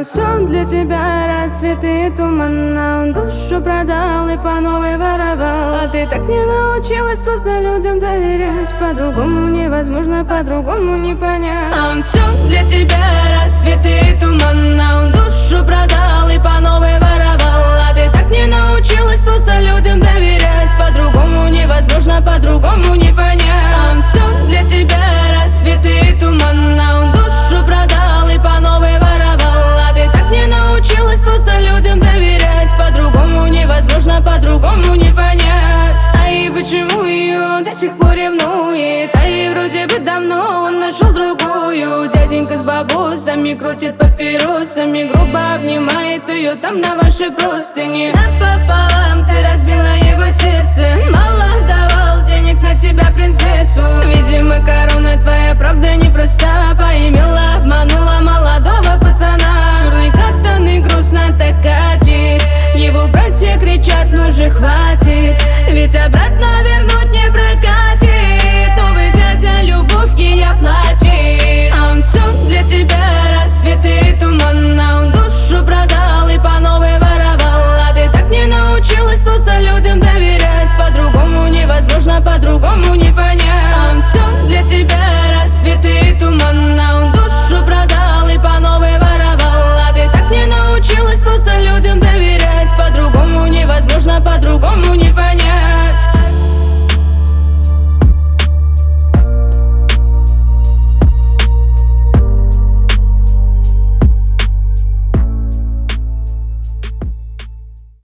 Он сон для тебя, рассветы и туман, он душу продал и по новой воровал. А ты так не научилась просто людям доверять. По-другому невозможно, по-другому не понять. Он сон для тебя, рассветы и туман, он душу продал и по новой воровал. А ты так не научилась просто людям доверять. По-другому невозможно, по-другому не понять. Он сон для тебя, рассветы и туман, он душу продал и по новой воровал. А ты так не научилась просто людям доверять. По-другому невозможно, по-другому не понять. А и почему ее до сих пор ревнует? А и вроде бы давно он нашел другую. Дяденька с бабусами крутит папиросами, грубо обнимает ее там на вашей простыне. Напополам ты разбила его сердце, мало давал денег на тебя, принцессу. Видимо, корона твоя правда непроста, поимела, обманула молодого пацана. Черный катан и грустно так катит, его братья кричат, ну же хватит, ведь обратно